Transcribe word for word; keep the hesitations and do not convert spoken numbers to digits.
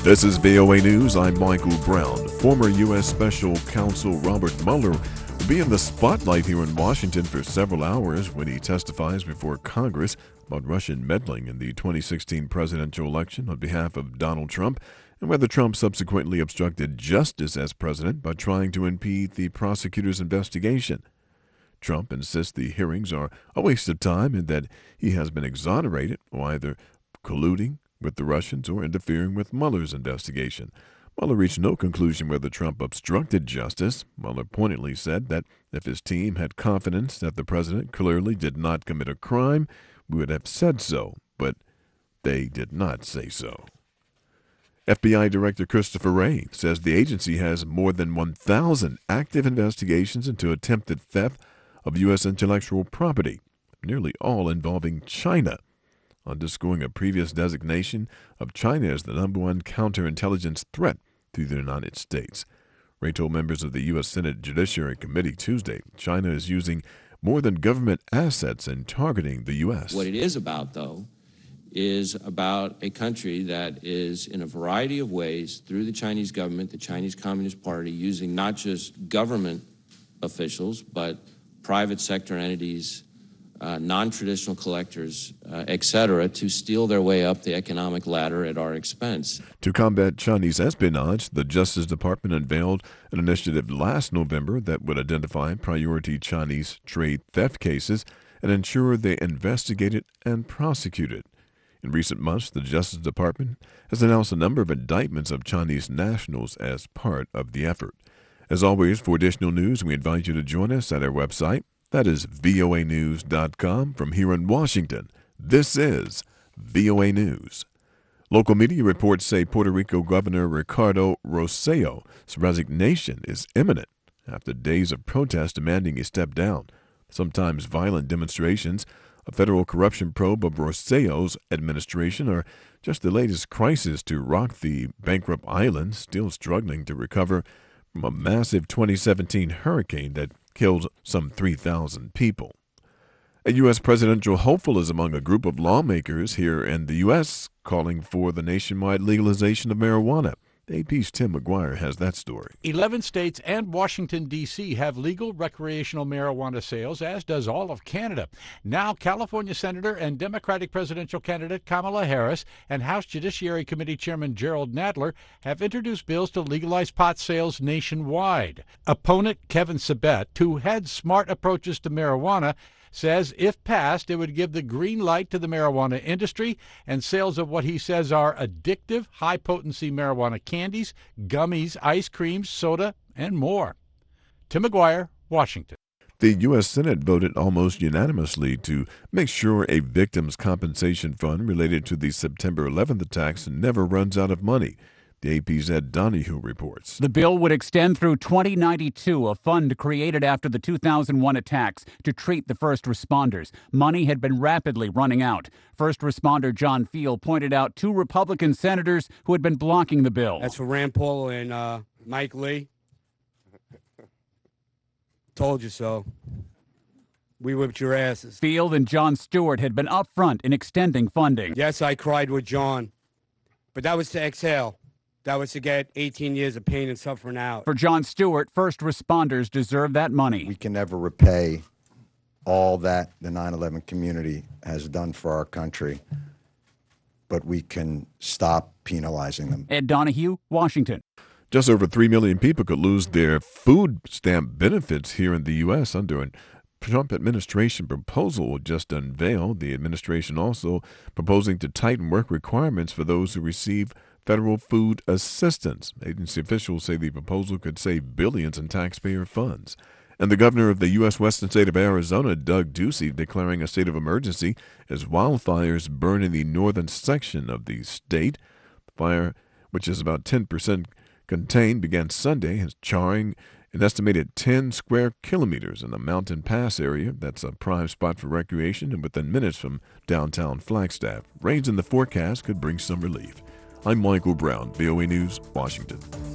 This is V O A News. I'm Michael Brown. Former U S Special Counsel Robert Mueller will be in the spotlight here in Washington for several hours when he testifies before Congress about Russian meddling in the twenty sixteen presidential election on behalf of Donald Trump and whether Trump subsequently obstructed justice as president by trying to impede the prosecutor's investigation. Trump insists the hearings are a waste of time and that he has been exonerated for either colluding with the Russians or interfering with Mueller's investigation. Mueller reached no conclusion whether Trump obstructed justice. Mueller pointedly said that if his team had confidence that the president clearly did not commit a crime, we would have said so, but they did not say so. F B I Director Christopher Wray says the agency has more than one thousand active investigations into attempted theft of U S intellectual property, nearly all involving China, underscoring a previous designation of China as the number one counterintelligence threat to the United States. Wray told members of the U S Senate Judiciary Committee Tuesday China is using more than government assets in targeting the U S. What it is about, though, is about a country that is, in a variety of ways, through the Chinese government, the Chinese Communist Party, using not just government officials, but private sector entities, Uh, non-traditional collectors, uh, et cetera, to steal their way up the economic ladder at our expense. To combat Chinese espionage, the Justice Department unveiled an initiative last November that would identify priority Chinese trade theft cases and ensure they investigated and prosecuted. In recent months, the Justice Department has announced a number of indictments of Chinese nationals as part of the effort. As always, for additional news, we invite you to join us at our website. That is V O A news dot com. From here in Washington, this is V O A News. Local media reports say Puerto Rico Governor Ricardo Rossello's resignation is imminent after days of protest demanding he step down. Sometimes violent demonstrations, a federal corruption probe of Rossello's administration, are just the latest crisis to rock the bankrupt island, still struggling to recover from a massive twenty seventeen hurricane that killed some three thousand people. A U S presidential hopeful is among a group of lawmakers here in the U S calling for the nationwide legalization of marijuana. A P's Tim McGuire has that story. Eleven states and Washington, D C have legal recreational marijuana sales, as does all of Canada. Now, California Senator and Democratic presidential candidate Kamala Harris and House Judiciary Committee Chairman Jerrold Nadler have introduced bills to legalize pot sales nationwide. Opponent Kevin Sabet, who heads Smart Approaches to Marijuana, says if passed, it would give the green light to the marijuana industry and sales of what he says are addictive, high-potency marijuana candies, gummies, ice creams, soda, and more. Tim McGuire, Washington. The U S Senate voted almost unanimously to make sure a victim's compensation fund related to the September eleventh attacks never runs out of money. The A P's Ed Donahue reports. The bill would extend through twenty ninety-two, a fund created after the two thousand one attacks to treat the first responders. Money had been rapidly running out. First responder John Field pointed out two Republican senators who had been blocking the bill. That's for Rand Paul and uh, Mike Lee. Told you so. We whipped your asses. Field and Jon Stewart had been upfront in extending funding. Yes, I cried with John, but that was to exhale. That was to get eighteen years of pain and suffering out. For Jon Stewart, first responders deserve that money. We can never repay all that the nine eleven community has done for our country, but we can stop penalizing them. Ed Donahue, Washington. Just over three million people could lose their food stamp benefits here in the U S under a Trump administration proposal just unveiled. The administration also proposing to tighten work requirements for those who receive federal food assistance. Agency officials say the proposal could save billions in taxpayer funds. And the governor of the U S western state of Arizona, Doug Ducey, declaring a state of emergency as wildfires burn in the northern section of the state. The fire, which is about ten percent contained, began Sunday, is charring an estimated ten square kilometers in the Mountain Pass area. That's a prime spot for recreation and within minutes from downtown Flagstaff. Rains in the forecast could bring some relief. I'm Michael Brown, V O A News, Washington.